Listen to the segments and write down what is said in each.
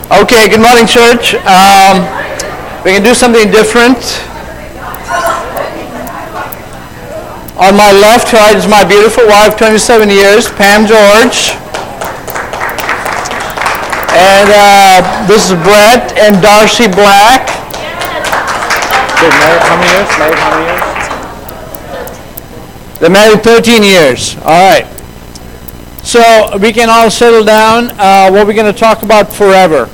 Okay, good morning, church. We can do something different. On my left right is my beautiful wife, 27 years, Pam George. And this is Brett and Darcy Black. Married how many years? They're married 13 years. All right. So we can all settle down. What we're going to talk about forever.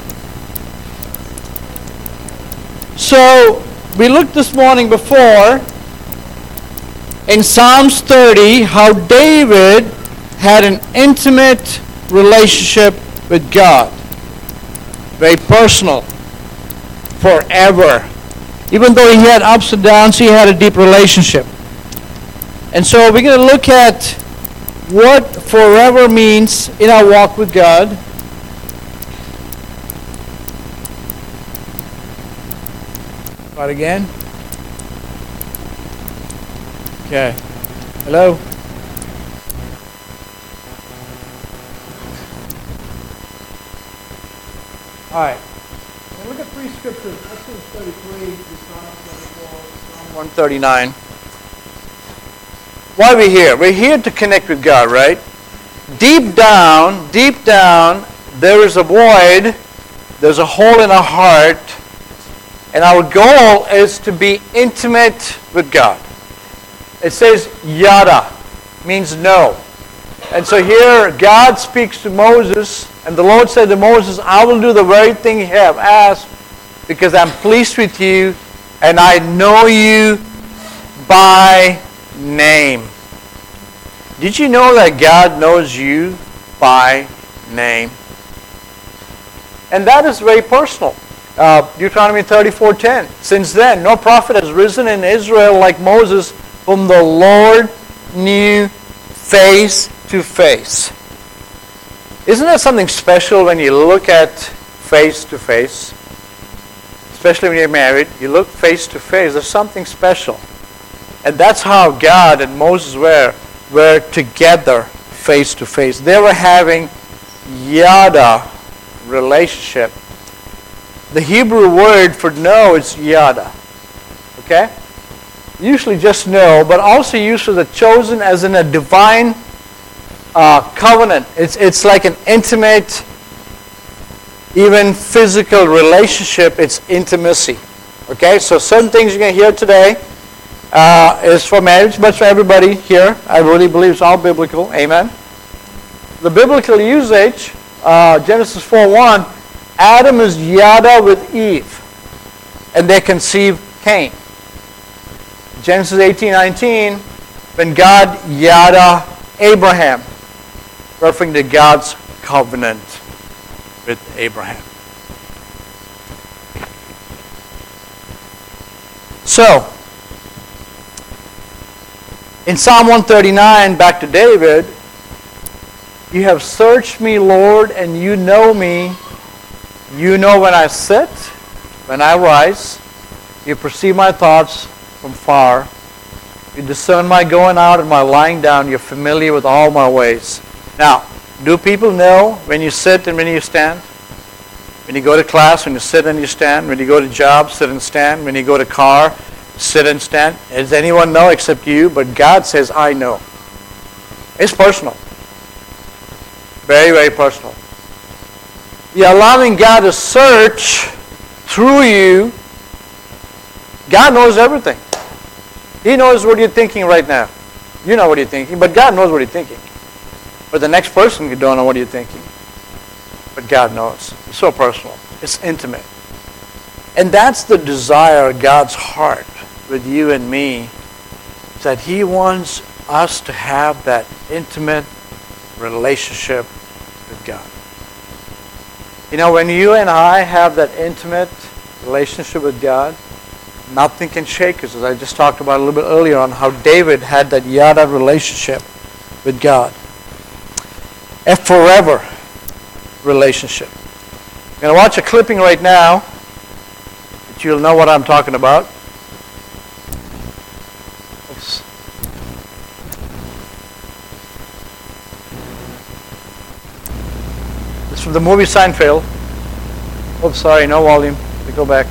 So we looked this morning before in Psalms 30 how David had an intimate relationship with God. Very personal. Forever. Even though he had ups and downs, he had a deep relationship. And so we're going to look at what forever means in our walk with God. What again? Okay. Hello? All right. Now look at three scriptures. Exodus 33, Psalm 24, Psalm 139. Why are we here? We're here to connect with God, right? Deep down, there is a void. There's a hole in our heart. And our goal is to be intimate with God. It says yada, means no. And so here God speaks to Moses, and the Lord said to Moses, I will do the very thing you have asked, because I'm pleased with you, and I know you by name. Did you know that God knows you by name? And that is very personal. Deuteronomy 34:10. Since then, no prophet has risen in Israel like Moses, whom the Lord knew face to face. Isn't that something special when you look at face to face? Especially when you're married, you look face to face. There's something special. And that's how God and Moses were together face to face. They were having yada relationship. The Hebrew word for know is yada. Okay? Usually just know, but also used for the chosen as in a divine covenant. It's like an intimate, even physical relationship. It's intimacy. Okay? So certain things you're going to hear today is for marriage, but for everybody here. I really believe it's all biblical. Amen. The biblical usage, Genesis 4:1, Adam is yada with Eve, and they conceive Cain. Genesis 18:19, when God yada Abraham, referring to God's covenant with Abraham. So, in Psalm 139, back to David, you have searched me, Lord, and you know me. You know when I sit, when I rise. You perceive my thoughts from far. You discern my going out and my lying down. You're familiar with all my ways. Now, do people know when you sit and when you stand? When you go to class, when you sit and you stand. When you go to job, sit and stand. When you go to car, sit and stand. Does anyone know except you? But God says, I know. It's personal. Very, very personal. You're allowing God to search through you. God knows everything. He knows what you're thinking right now. You know what you're thinking, but God knows what you're thinking. But the next person, you don't know what you're thinking. But God knows. It's so personal. It's intimate. And that's the desire of God's heart with you and me, that He wants us to have that intimate relationship with God. You know, when you and I have that intimate relationship with God, nothing can shake us, as I just talked about a little bit earlier on how David had that yada relationship with God. A forever relationship. I'm going to watch a clipping right now that you'll know what I'm talking about. Oops. It's from the movie Seinfeld. Oops, sorry, no volume. We go back.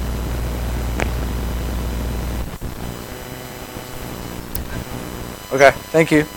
Okay, thank you.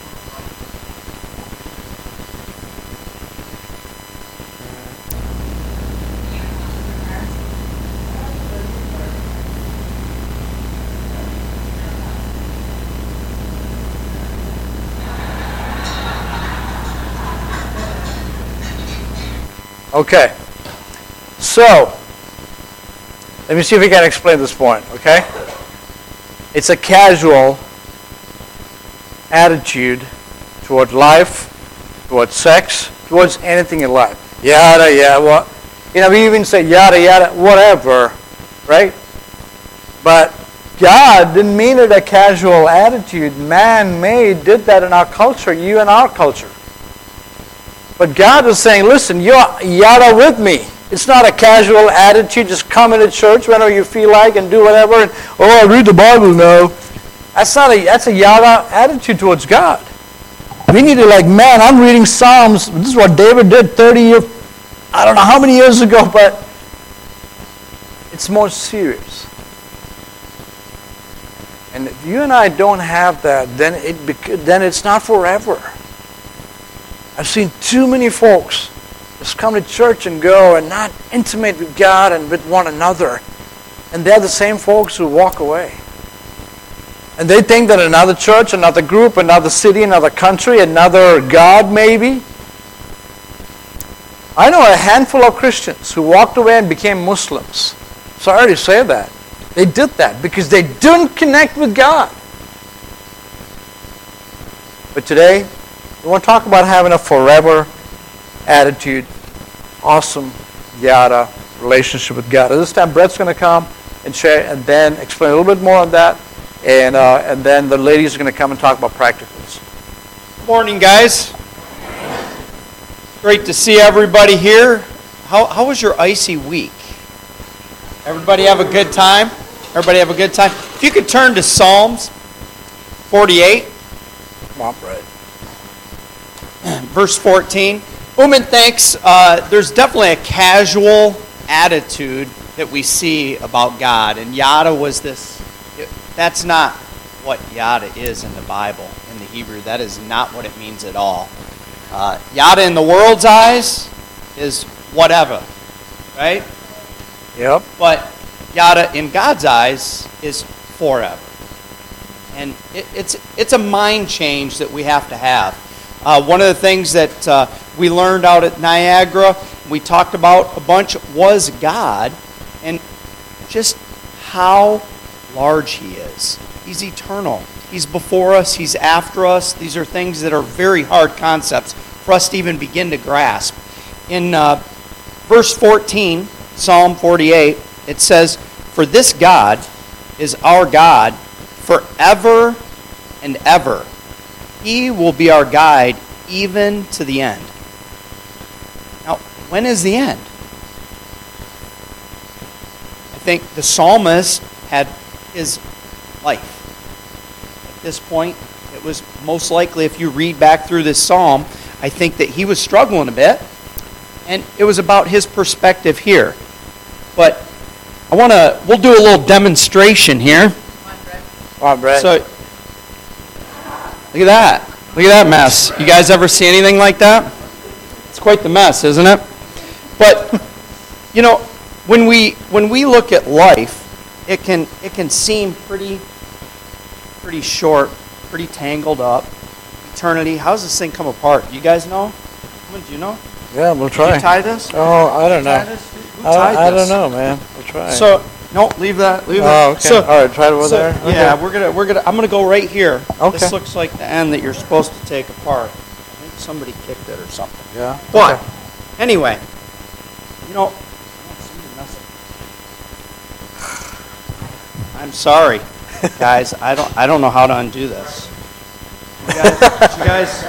Okay, so let me see if we can explain this point, okay? It's a casual attitude toward life, towards sex, towards anything in life. Yada, yada, what? We even say yada, yada, whatever, right? But God didn't mean it a casual attitude. Man-made did that in our culture, you and our culture. But God is saying, listen, you're yada with me. It's not a casual attitude, just come into church whenever you feel like and do whatever. And, I read the Bible now. That's a yada attitude towards God. We need to man, I'm reading Psalms. This is what David did 30 years, I don't know how many years ago, but it's more serious. And if you and I don't have that, then it's not forever. I've seen too many folks just come to church and go and not intimate with God and with one another. And they're the same folks who walk away. And they think that another church, another group, another city, another country, another God maybe. I know a handful of Christians who walked away and became Muslims. Sorry to say that. They did that because they didn't connect with God. But today, we want to talk about having a forever attitude, awesome, yada, relationship with God. At this time, Brett's going to come and share and then explain a little bit more on that. And then the ladies are going to come and talk about practicals. Good morning, guys. Great to see everybody here. How was your icy week? Everybody have a good time? Everybody have a good time? If you could turn to Psalms 48. Come on, Brett. Verse 14. And thanks. There's definitely a casual attitude that we see about God. And yada was this. That's not what yada is in the Bible, in the Hebrew. That is not what it means at all. Yada in the world's eyes is whatever, right? Yep. But yada in God's eyes is forever. And it's a mind change that we have to have. One of the things that we learned out at Niagara, we talked about a bunch, was God and just how large He is. He's eternal. He's before us. He's after us. These are things that are very hard concepts for us to even begin to grasp. In verse 14, Psalm 48, it says, "For this God is our God forever and ever. He will be our guide even to the end." Now, when is the end? I think the psalmist had his life. At this point, it was most likely, if you read back through this psalm, I think that he was struggling a bit. And it was about his perspective here. But we'll do a little demonstration here. Come on, Brett. So, look at that. Look at that mess. You guys ever see anything like that? It's quite the mess, isn't it? But, when we look at life, it can seem pretty short, pretty tangled up. Eternity. How does this thing come apart? You guys know? Do you know? Yeah, we'll try. Did you tie this? Oh, I don't know. Who tied I this? don't know, man. We'll try. So, no, leave that. Oh, okay. So, all right, try it over there. Okay. Yeah, I'm gonna go right here. Okay. This looks like the end that you're supposed to take apart. I think somebody kicked it or something. Yeah. But Okay. anyway, I'm sorry, guys. I don't know how to undo this. You guys.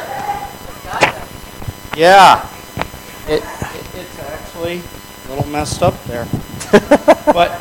Yeah. It's actually a little messed up there. But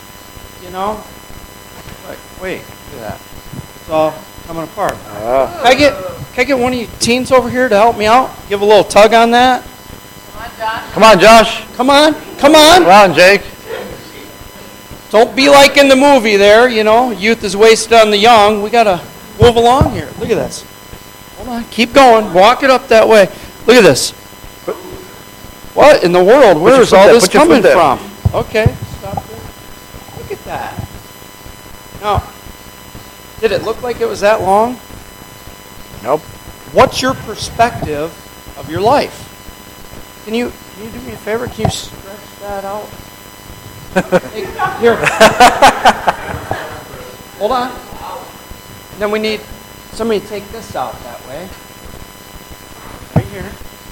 wait, look at that. It's all coming apart. Can I get one of you teens over here to help me out? Give a little tug on that. Come on, Josh. Come on. Come on. Come on, Jake. Don't be like in the movie there, youth is wasted on the young. We got to move along here. Look at this. Hold on. Keep going. Walk it up that way. Look at this. What in the world? Where is all this coming from? Okay. Stop there. Look at that. Now, did it look like it was that long? Nope. What's your perspective of your life? Can you do me a favor? Can you stretch that out? Hey, here. Hold on. Then we need somebody to take this out that way. Right here.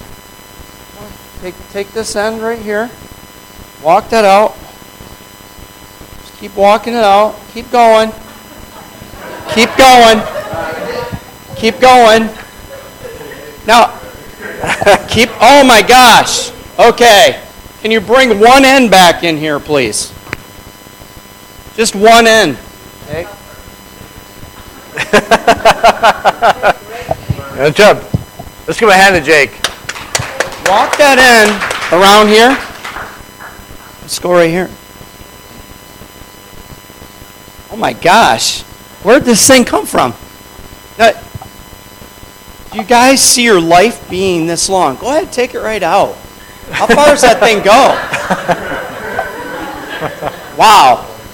Take this end right here. Walk that out. Just keep walking it out. Keep going. Keep going. Keep going. Now, oh my gosh. Okay. Can you bring one end back in here, please? Just one end. Okay. Good job. Let's give a hand to Jake. Walk that end around here. Let's go right here. Oh my gosh. Where'd this thing come from? Now, do you guys see your life being this long? Go ahead, take it right out. How far does that thing go? Wow.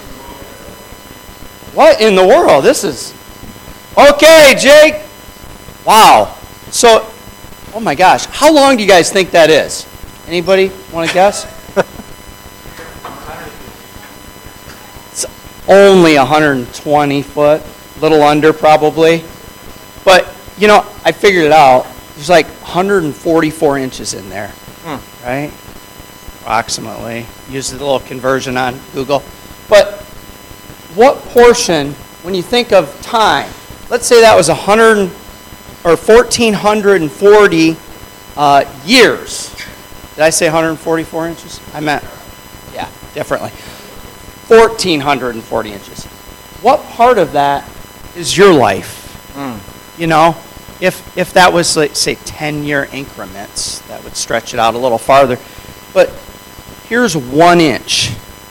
What in the world? This is... Okay, Jake. Wow. So, oh my gosh. How long do you guys think that is? Anybody want to guess? It's only 120 foot. A little under probably. But, I figured it out. There's like 144 inches in there. Right? Approximately. Use the little conversion on Google. But what portion, when you think of time, let's say that was 1,440 years. Did I say 144 inches? I meant, yeah, differently. 1,440 inches. What part of that is your life? If that was, like, say, 10-year increments, that would stretch it out a little farther. But here's 1 inch.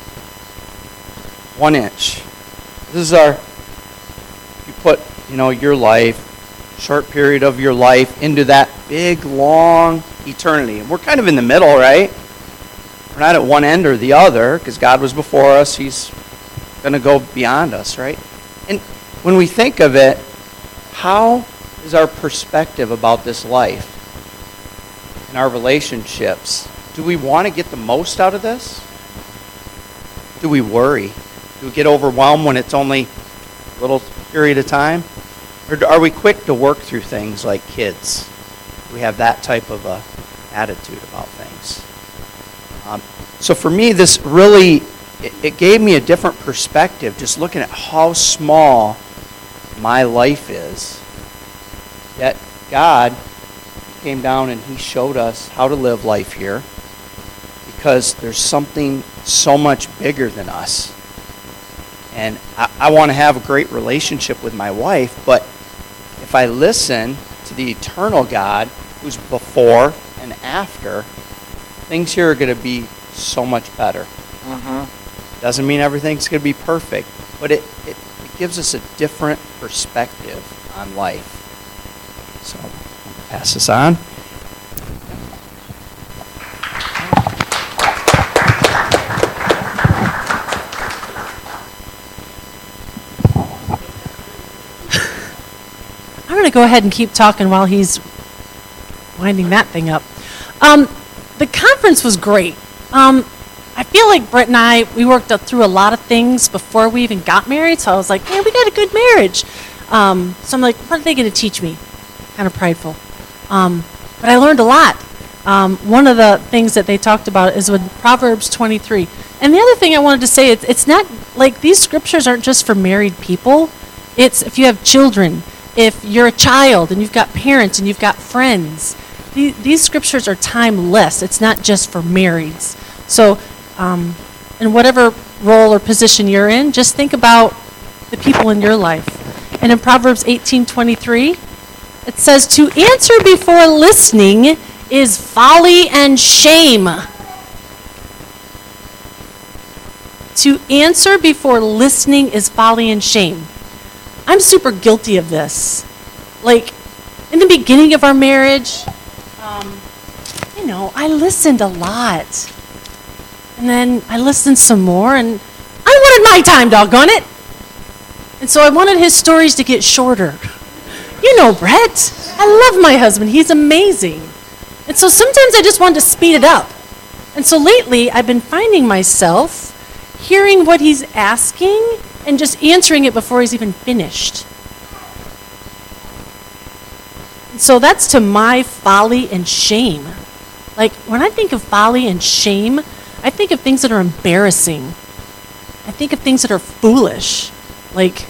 1 inch. This is you put, your life, short period of your life into that big, long eternity. And we're kind of in the middle, right? We're not at one end or the other, because God was before us. He's going to go beyond us, right? And when we think of it, how is our perspective about this life and our relationships? Do we want to get the most out of this? Do we worry? Do we get overwhelmed when it's only a little period of time? Or are we quick to work through things like kids? We have that type of a attitude about things. So for me, this really, it gave me a different perspective just looking at how small my life is. Yet God came down and He showed us how to live life here because there's something so much bigger than us. And I want to have a great relationship with my wife, but if I listen to the eternal God who's before and after, things here are going to be so much better. Doesn't mean everything's going to be perfect, but it gives us a different perspective on life. So, I'll pass this on. I'm going to go ahead and keep talking while he's winding that thing up. The conference was great. I feel like Brett and I, we worked through a lot of things before we even got married, so I was like, man, we got a good marriage. So I'm like, what are they going to teach me? Kind of prideful. But I learned a lot. One of the things that they talked about is with Proverbs 23. And the other thing I wanted to say, it's not like these scriptures aren't just for married people. It's if you have children, if you're a child and you've got parents and you've got friends. These scriptures are timeless. It's not just for marrieds. So in whatever role or position you're in, just think about the people in your life. And in Proverbs 18:23, it says, to answer before listening is folly and shame. To answer before listening is folly and shame. I'm super guilty of this. Like, in the beginning of our marriage, I listened a lot. And then I listened some more, and I wanted my time, doggone it. And so I wanted his stories to get shorter. You know Brett. I love my husband. He's amazing. And so sometimes I just wanted to speed it up. And so lately, I've been finding myself hearing what he's asking and just answering it before he's even finished. And so that's to my folly and shame. Like, when I think of folly and shame, I think of things that are embarrassing. I think of things that are foolish. Like,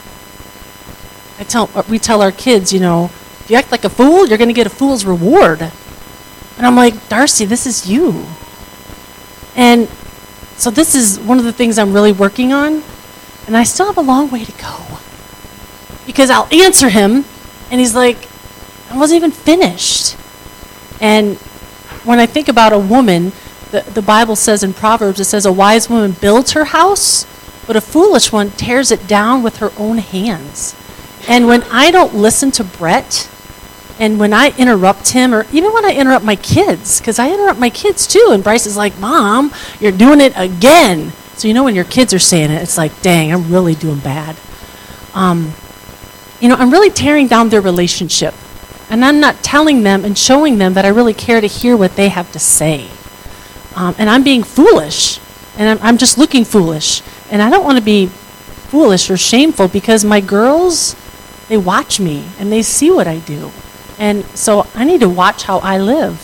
we tell our kids, if you act like a fool, you're going to get a fool's reward. And I'm like, Darcy, this is you. And so this is one of the things I'm really working on. And I still have a long way to go. Because I'll answer him, and he's like, I wasn't even finished. And when I think about a woman, the Bible says in Proverbs, it says, a wise woman builds her house, but a foolish one tears it down with her own hands. And when I don't listen to Brett, and when I interrupt him, or even when I interrupt my kids, because I interrupt my kids too, and Bryce is like, Mom, you're doing it again. So when your kids are saying it, it's like, dang, I'm really doing bad. I'm really tearing down their relationship. And I'm not telling them and showing them that I really care to hear what they have to say. And I'm being foolish. And I'm just looking foolish. And I don't want to be foolish or shameful because my girls, they watch me and they see what I do. And so I need to watch how I live.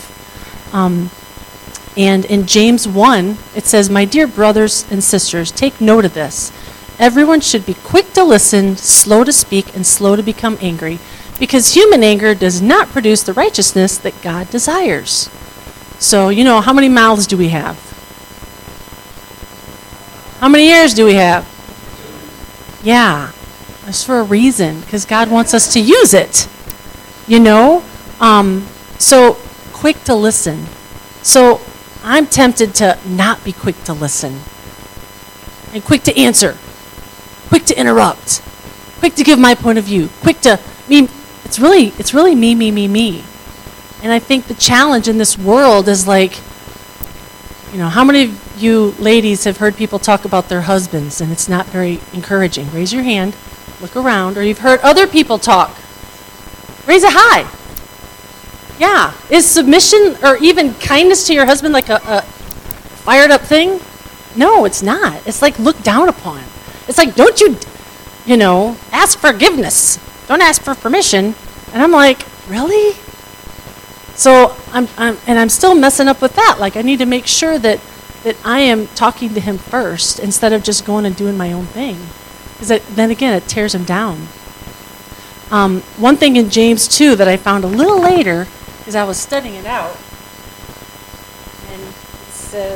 And in James 1, it says, my dear brothers and sisters, take note of this. Everyone should be quick to listen, slow to speak, and slow to become angry, because human anger does not produce the righteousness that God desires. So, how many mouths do we have? How many ears do we have? Yeah, that's for a reason, because God wants us to use it. So quick to listen. So I'm tempted to not be quick to listen. And quick to answer. Quick to interrupt. Quick to give my point of view. Quick to, it's really me. And I think the challenge in this world is like, how many of you ladies have heard people talk about their husbands and it's not very encouraging? Raise your hand, look around, or you've heard other people talk. Raise it high. Yeah. Is submission or even kindness to your husband like a fired up thing? No, it's not. It's like looked down upon. It's like, don't you, ask forgiveness. Don't ask for permission. And I'm like, really? So I'm still messing up with that. Like I need to make sure that I am talking to him first instead of just going and doing my own thing. Because then again, it tears him down. One thing in James 2 that I found a little later, as I was studying it out, and it says,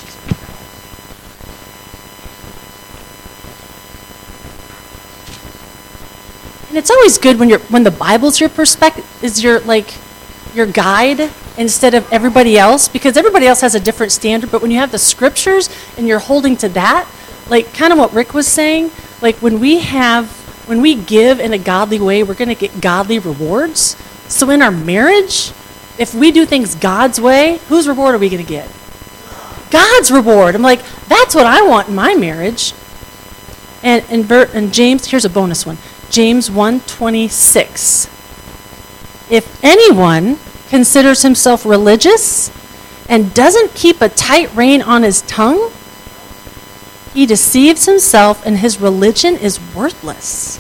and it's always good when the Bible's your perspective, is your guide instead of everybody else, because everybody else has a different standard, but when you have the scriptures and you're holding to that, like kind of what Rick was saying, like when we give in a godly way, we're going to get godly rewards. So in our marriage, if we do things God's way, whose reward are we going to get? God's reward. I'm like, that's what I want in my marriage. And James, here's a bonus one. James 1:26. If anyone considers himself religious and doesn't keep a tight rein on his tongue, he deceives himself and his religion is worthless.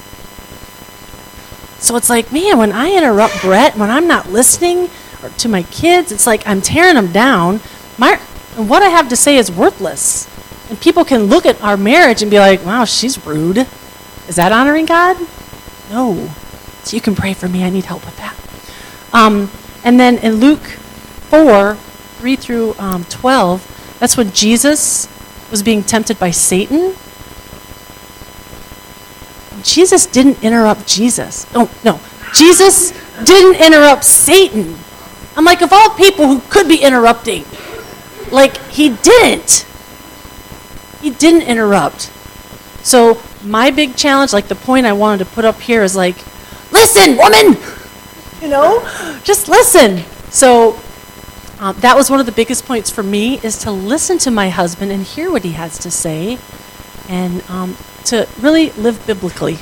So it's like, man, when I interrupt Brett, when I'm not listening or to my kids, it's like I'm tearing them down. And what I have to say is worthless. And people can look at our marriage and be like, wow, she's rude. Is that honoring God? No. So you can pray for me. I need help with that. And then in Luke 4:3-12, that's when Jesus was being tempted by Satan. Jesus didn't interrupt Jesus. Oh, no. Jesus didn't interrupt Satan. I'm like, of all people who could be interrupting, like, he didn't. He didn't interrupt. So my big challenge, like the point I wanted to put up here is like, listen, woman! You know, just listen. So that was one of the biggest points for me, is to listen to my husband and hear what he has to say, and to really live biblically.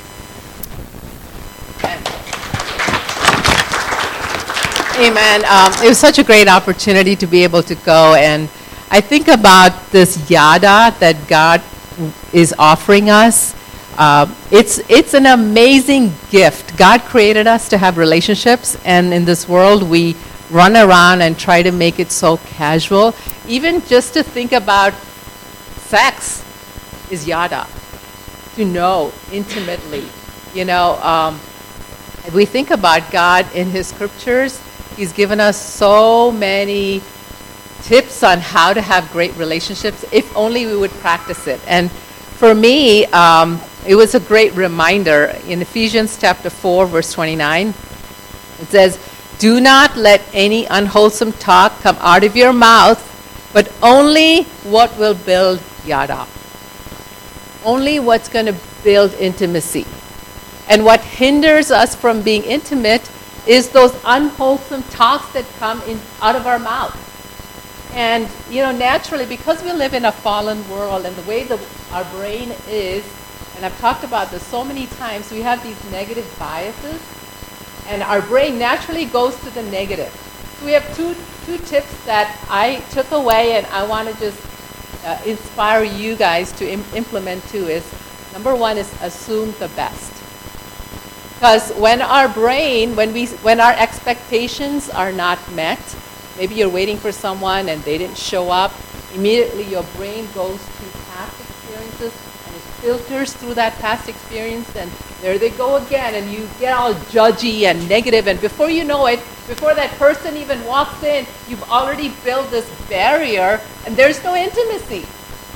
Amen. It was such a great opportunity to be able to go, and I think about this yada that God is offering us. It's an amazing gift. God created us to have relationships, and in this world we run around and try to make it so casual. Even just to think about sex is yada, to know intimately. You know, we think about God in His scriptures. He's given us so many tips on how to have great relationships, if only we would practice it. And for me, it was a great reminder. In Ephesians chapter 4, verse 29, it says, "Do not let any unwholesome talk come out of your mouth, but only what will build yada." Only what's going to build intimacy. And what hinders us from being intimate is those unwholesome talks that come out of our mouth. And, you know, naturally, because we live in a fallen world and the way our brain is, and I've talked about this so many times, we have these negative biases, and our brain naturally goes to the negative. So we have two tips that I took away, and I want to just inspire you guys to implement too. Is number one is assume the best. Because when our brain, when our expectations are not met, maybe you're waiting for someone and they didn't show up, immediately your brain goes to past experiences and it filters through that past experience, and there they go again, and you get all judgy and negative, and before you know it, before that person even walks in, you've already built this barrier and there's no intimacy.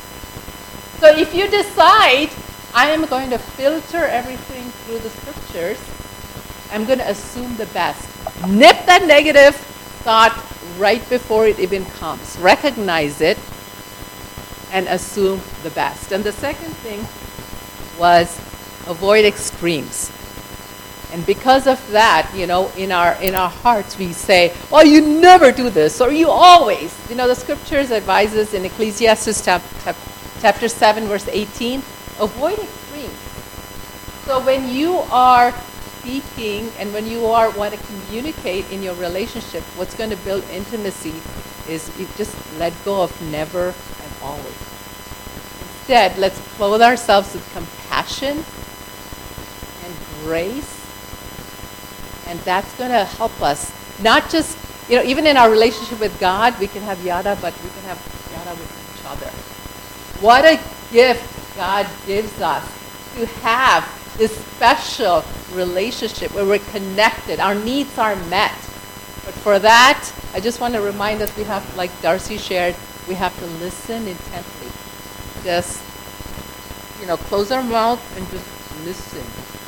So if you decide, I am going to filter everything through the scriptures, I'm going to assume the best. Nip that negative thought right before it even comes. Recognize it and assume the best. And the second thing was avoid extremes. And because of that, you know, in our hearts we say, "Oh, you never do this," or "You always." You know, the scriptures advise us in Ecclesiastes chapter 7, verse 18, avoid extremes. So when you are speaking and when you want to communicate in your relationship, what's going to build intimacy is you just let go of never and always. Instead, let's clothe ourselves with compassion and grace, and that's going to help us. Not just, you know, even in our relationship with God, we can have yada, but we can have yada with each other. What a gift God gives us to have this special relationship where we're connected, our needs are met. But for that, I just want to remind us we have, like Darcy shared, we have to listen intently. Just, you know, close our mouth and just listen.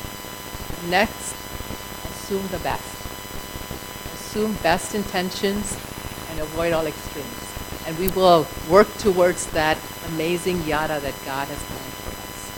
Next, assume the best. Assume best intentions and avoid all extremes. And we will work towards that amazing yada that God has planned for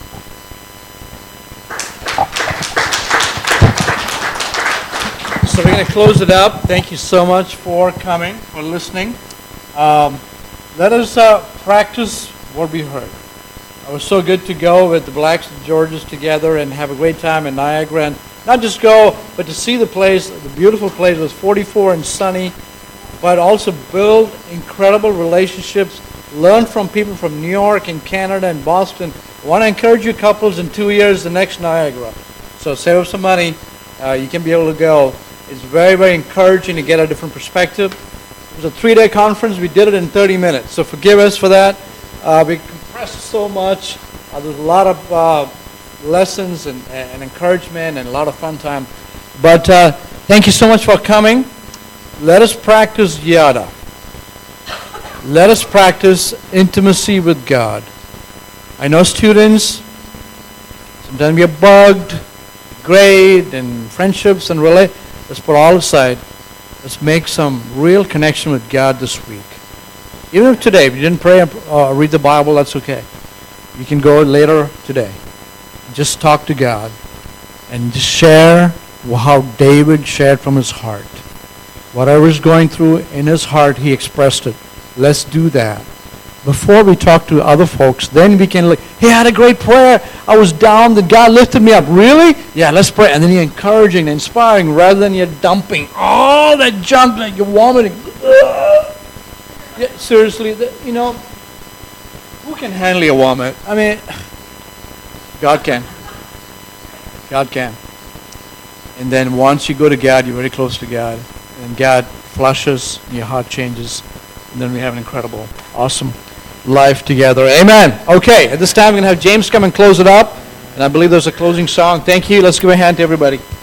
us. So we're going to close it up. Thank you so much for coming, for listening. Let us practice what we heard. It was so good to go with the Blacks and Georges together and have a great time in Niagara. And not just go, but to see the place, the beautiful place. It was 44 and sunny, but also build incredible relationships, learn from people from New York and Canada and Boston. I want to encourage you couples in 2 years, the next Niagara. So save up some money. You can be able to go. It's very, very encouraging to get a different perspective. It was a 3-day conference. We did it in 30 minutes. So forgive us for that. We compressed so much. There's a lot of lessons and encouragement and a lot of fun time. But thank you so much for coming. Let us practice yada. Let us practice intimacy with God. I know students, sometimes we are bugged, grade and friendships and let's put all aside. Let's make some real connection with God this week. Even if today, if you didn't pray or read the Bible, that's okay. You can go later today. Just talk to God and just share how David shared from his heart. Whatever he's going through in his heart, he expressed it. Let's do that. Before we talk to other folks, then we can, hey, I had a great prayer. I was down, that God lifted me up. Really? Yeah, let's pray. And then you're encouraging, inspiring, rather than you're dumping all that junk, like you're vomiting. Yeah, seriously, who can handle a vomit? I mean, God can. God can. And then once you go to God, you're very close to God. And God flushes, and your heart changes. And then we have an incredible, awesome life together. Amen. Okay, at this time, we're going to have James come and close it up. And I believe there's a closing song. Thank you. Let's give a hand to everybody.